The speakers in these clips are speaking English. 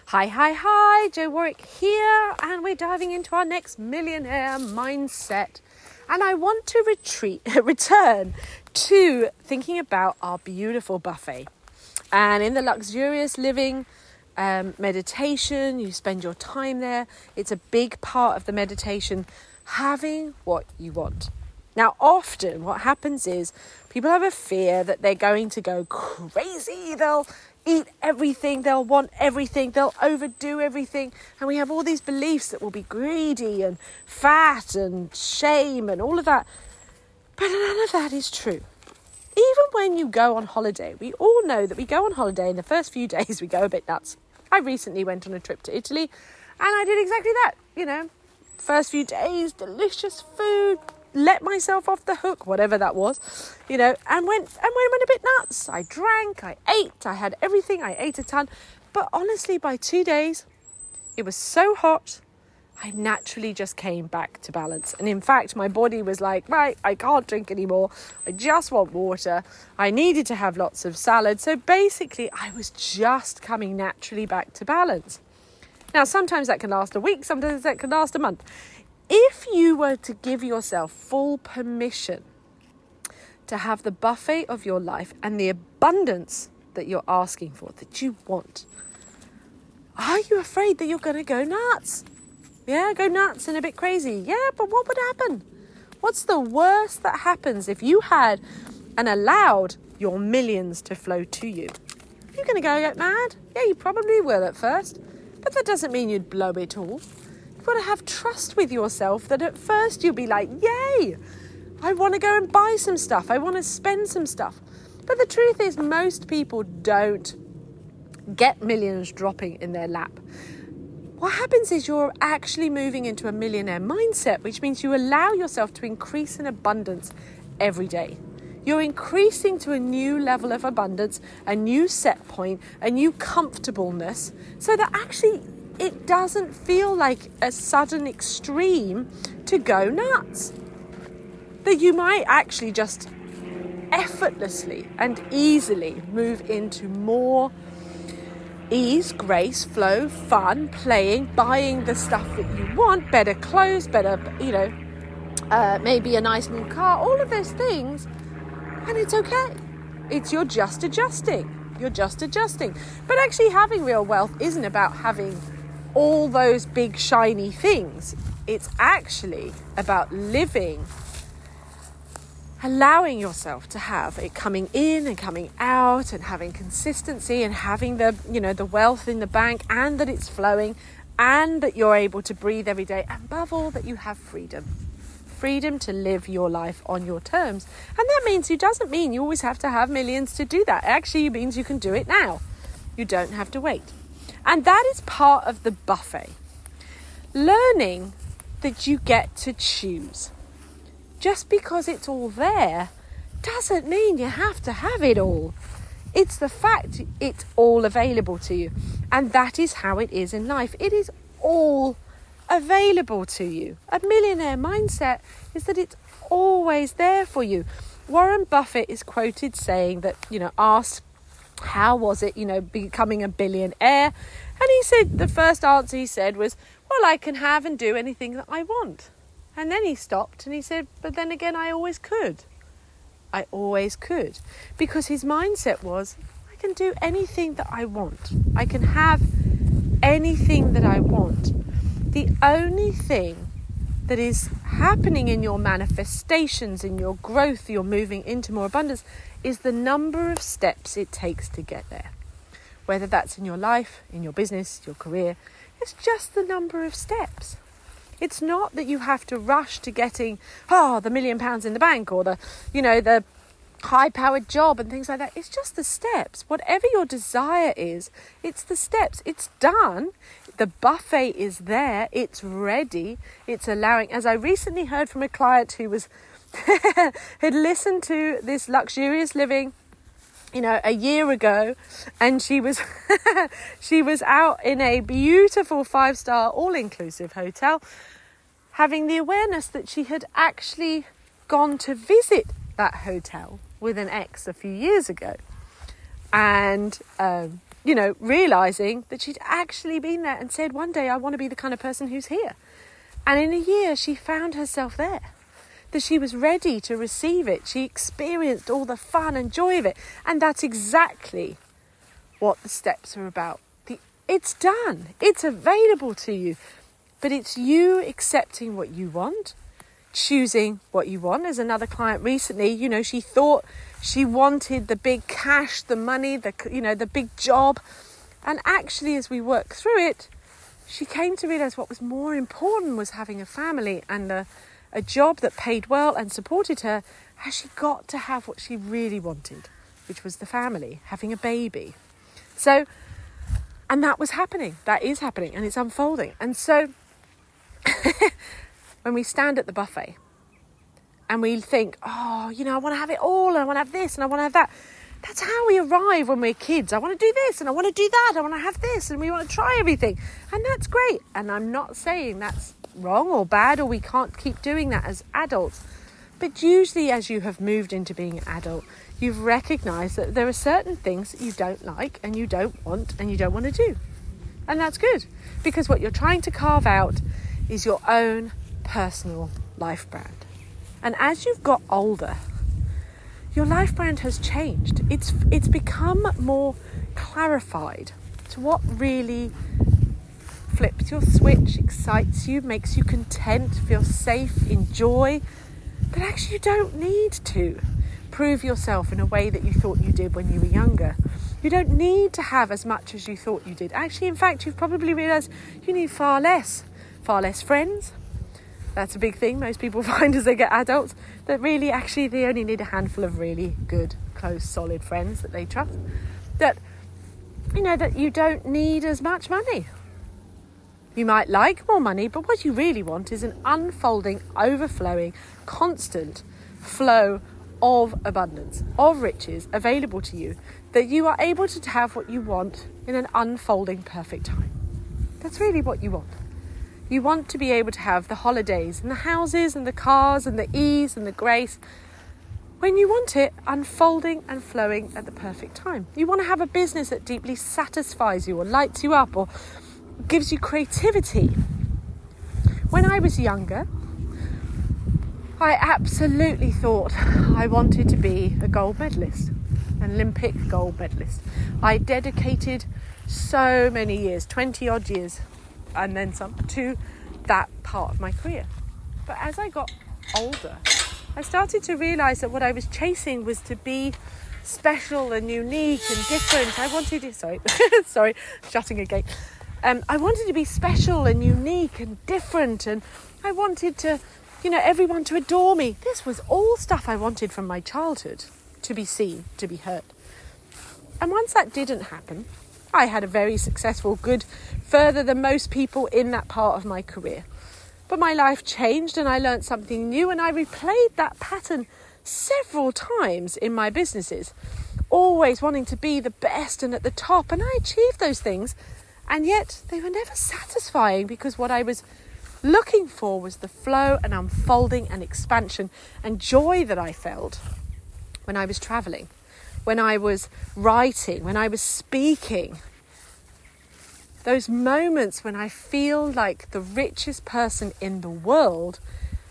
Hi, Joe Warwick here, and we're diving into our next millionaire mindset. And I want to return to thinking about our beautiful buffet. And in the luxurious living meditation, you spend your time there. It's a big part of the meditation, having what you want. Now, often what happens is people have a fear that they're going to go crazy. They'll eat everything, they'll want everything, they'll overdo everything. And we have all these beliefs that we'll be greedy and fat and shame and all of that. But none of that is true. Even when you go on holiday, we all know that we go on holiday and the first few days we go a bit nuts. I recently went on a trip to Italy and I did exactly that. First few days, delicious food, let myself off the hook, whatever that was, and went a bit nuts. I drank, I ate, I had everything, I ate a ton. But honestly, by 2 days, it was so hot, I naturally just came back to balance. And in fact, my body was like, right, I can't drink anymore. I just want water. I needed to have lots of salad. So basically, I was just coming naturally back to balance. Now, sometimes that can last a week, sometimes that can last a month. If you were to give yourself full permission to have the buffet of your life and the abundance that you're asking for, that you want, are you afraid that you're going to go nuts? Yeah, go nuts and a bit crazy. Yeah, but what would happen? What's the worst that happens if you had and allowed your millions to flow to you? You're going to go get mad? Yeah, you probably will at first, but that doesn't mean you'd blow it all. You've got to have trust with yourself that at first you'll be like, yay, I want to go and buy some stuff. I want to spend some stuff. But the truth is most people don't get millions dropping in their lap. What happens is you're actually moving into a millionaire mindset, which means you allow yourself to increase in abundance every day. You're increasing to a new level of abundance, a new set point, a new comfortableness, so that actually it doesn't feel like a sudden extreme to go nuts. That you might actually just effortlessly and easily move into more ease, grace, flow, fun, playing, buying the stuff that you want, better clothes, better, maybe a nice new car, all of those things. And it's okay. You're just adjusting. But actually having real wealth isn't about having all those big shiny things. It's actually about living, allowing yourself to have it coming in and coming out and having consistency and having the wealth in the bank and that it's flowing and that you're able to breathe every day. And above all, that you have freedom to live your life on your terms. And that means it doesn't mean you always have to have millions to do that. It actually means you can do it now. You don't have to wait. And that is part of the buffet. Learning that you get to choose. Just because it's all there doesn't mean you have to have it all. It's the fact it's all available to you. And that is how it is in life. It is all available to you. A millionaire mindset is that it's always there for you. Warren Buffett is quoted saying that, asked, how was it, becoming a billionaire? And he said, the first answer he said was, well, I can have and do anything that I want. And then he stopped and he said, but then again, I always could. Because his mindset was, I can do anything that I want. I can have anything that I want. The only thing that is happening in your manifestations, in your growth, you're moving into more abundance, is the number of steps it takes to get there. Whether that's in your life, in your business, your career, it's just the number of steps. It's not that you have to rush to getting, the £1 million in the bank or the high-powered job and things like that. It's just the steps. Whatever your desire is, it's the steps. It's done. The buffet is there. It's ready. It's allowing. As I recently heard from a client who was had listened to this luxurious living, a year ago, and she was she was out in a beautiful 5-star all-inclusive hotel, having the awareness that she had actually gone to visit that hotel with an ex a few years ago. And realising that she'd actually been there and said, one day I want to be the kind of person who's here. And in a year, she found herself there, that she was ready to receive it. She experienced all the fun and joy of it. And that's exactly what the steps are about. It's done. It's available to you. But it's you accepting what you want, choosing what you want. There's another client recently, she thought she wanted the big cash, the money, the big job. And actually, as we worked through it, she came to realise what was more important was having a family and a job that paid well and supported her, as she got to have what she really wanted, which was the family, having a baby. So, and that was happening. That is happening, and it's unfolding. And so, when we stand at the buffet and we think, I want to have it all, and I want to have this, and I want to have that. That's how we arrive when we're kids. I want to do this, and I want to do that. I want to have this, and we want to try everything. And that's great. And I'm not saying that's wrong or bad, or we can't keep doing that as adults. But usually as you have moved into being an adult, you've recognised that there are certain things that you don't like and you don't want and you don't want to do. And that's good, because what you're trying to carve out is your own personal life brand. And as you've got older, your life brand has changed. It's become more clarified to what really flips your switch, excites you, makes you content, feel safe, enjoy. But actually you don't need to prove yourself in a way that you thought you did when you were younger. You don't need to have as much as you thought you did. Actually, in fact, you've probably realised you need far less friends. That's a big thing most people find as they get adults, that really actually they only need a handful of really good, close, solid friends that they trust. That you don't need as much money. You might like more money, but what you really want is an unfolding, overflowing, constant flow of abundance, of riches available to you, that you are able to have what you want in an unfolding perfect time. That's really what you want. You want to be able to have the holidays and the houses and the cars and the ease and the grace when you want it, unfolding and flowing at the perfect time. You want to have a business that deeply satisfies you or lights you up or gives you creativity. When I was younger, I absolutely thought I wanted to be a gold medalist, an Olympic gold medalist. I dedicated so many years, 20 odd years, and then some, to that part of my career. But as I got older, I started to realise that what I was chasing was to be special and unique and different. I wanted to, sorry, shutting a gate. I wanted to be special and unique and different, and I wanted to, everyone to adore me. This was all stuff I wanted from my childhood, to be seen, to be heard. And once that didn't happen, I had a very successful, good, further than most people in that part of my career. But my life changed and I learned something new, and I replayed that pattern several times in my businesses, always wanting to be the best and at the top. And I achieved those things, and yet they were never satisfying, because what I was looking for was the flow and unfolding and expansion and joy that I felt when I was traveling, when I was writing, when I was speaking. Those moments when I feel like the richest person in the world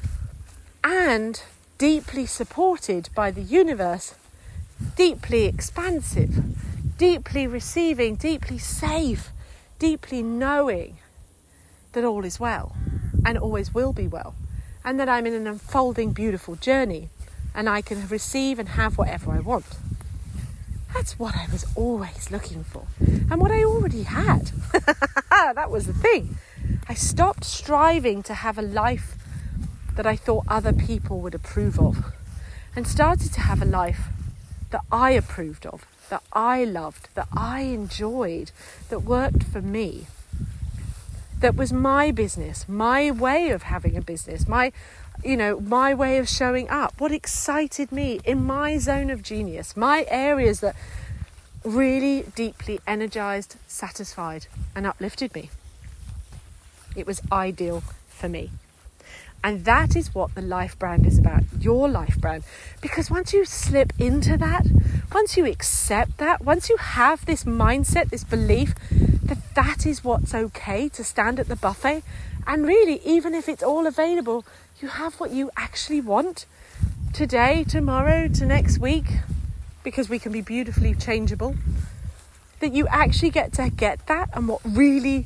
and deeply supported by the universe, deeply expansive, deeply receiving, deeply safe, deeply knowing that all is well and always will be well, and that I'm in an unfolding, beautiful journey and I can receive and have whatever I want. That's what I was always looking for, and what I already had. That was the thing. I stopped striving to have a life that I thought other people would approve of, and started to have a life that I approved of, that I loved, that I enjoyed, that worked for me, that was my business, my way of having a business, my way of showing up, what excited me in my zone of genius, my areas that really deeply energized, satisfied and uplifted me. It was ideal for me. And that is what the life brand is about, your life brand. Because once you slip into that, once you accept that, once you have this mindset, this belief that that is what's okay to stand at the buffet, and really, even if it's all available, you have what you actually want today, tomorrow, to next week, because we can be beautifully changeable, that you actually get to get that, and what really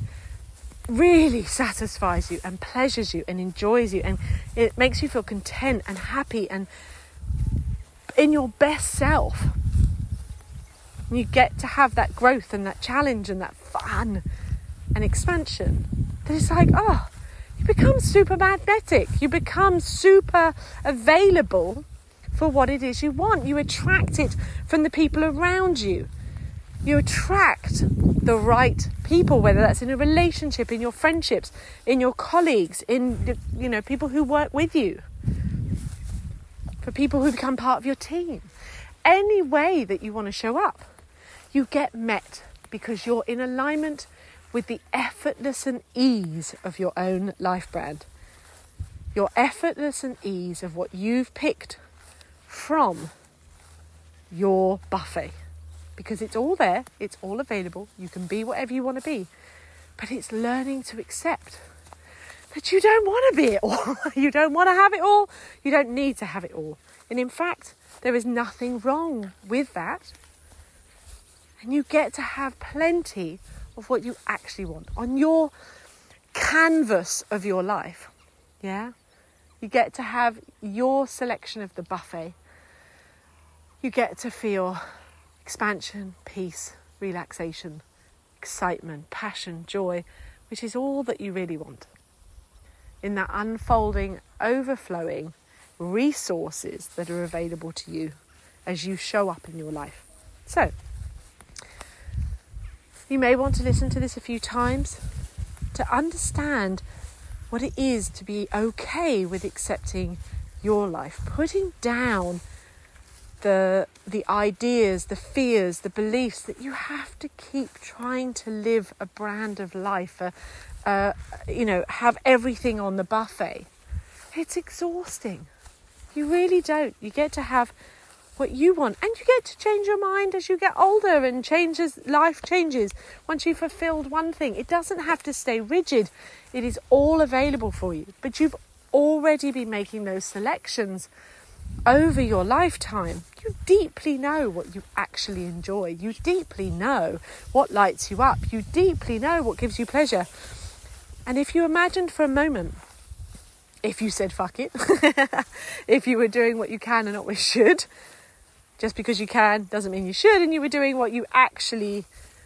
satisfies you and pleasures you and enjoys you, and it makes you feel content and happy and in your best self. And you get to have that growth and that challenge and that fun and expansion. That it's like, you become super magnetic. You become super available for what it is you want. You attract it from the people around you. You attract the right people, whether that's in a relationship, in your friendships, in your colleagues, in, people who work with you, for people who become part of your team. Any way that you want to show up, you get met because you're in alignment with the effortless and ease of your own life brand. Your effortless and ease of what you've picked from your buffet. Because it's all there, it's all available, you can be whatever you want to be. But it's learning to accept that you don't want to be it all. You don't want to have it all. You don't need to have it all. And in fact, there is nothing wrong with that. And you get to have plenty of what you actually want on your canvas of your life. Yeah? You get to have your selection of the buffet. You get to feel expansion, peace, relaxation, excitement, passion, joy, which is all that you really want. In that unfolding, overflowing resources that are available to you as you show up in your life. So, you may want to listen to this a few times to understand what it is to be okay with accepting your life, putting down the ideas, the fears, the beliefs that you have to keep trying to live a brand of life, have everything on the buffet. It's exhausting. You really don't. You get to have what you want, and you get to change your mind as you get older and life changes. Once you've fulfilled one thing, it doesn't have to stay rigid. It is all available for you, but you've already been making those selections over your lifetime. You deeply know what you actually enjoy. You deeply know what lights you up. You deeply know what gives you pleasure. And if you imagined for a moment, if you said fuck it, if you were doing what you can and not what you should, just because you can doesn't mean you should, and you were doing what you actually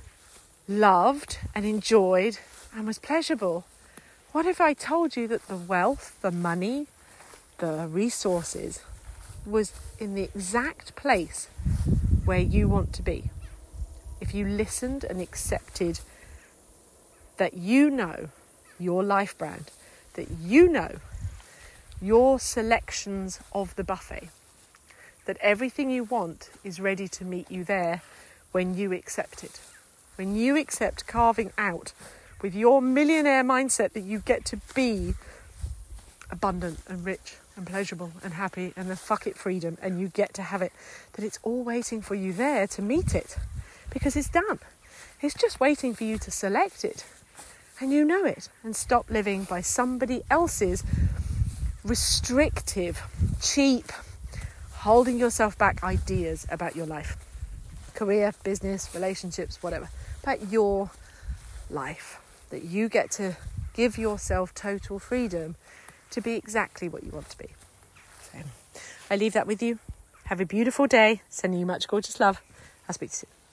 loved and enjoyed and was pleasurable, what if I told you that the wealth, the money, the resources was in the exact place where you want to be? If you listened and accepted that you know your life brand, that you know your selections of the buffet, that everything you want is ready to meet you there when you accept it. When you accept carving out with your millionaire mindset that you get to be abundant and rich and pleasurable and happy and the fuck it freedom, and you get to have it, that it's all waiting for you there to meet it, because it's done. It's just waiting for you to select it, and you know it, and stop living by somebody else's restrictive, cheap, holding yourself back ideas about your life, career, business, relationships, whatever, about your life, that you get to give yourself total freedom to be exactly what you want to be. So I leave that with you. Have a beautiful day. Sending you much gorgeous love. I'll speak to you soon.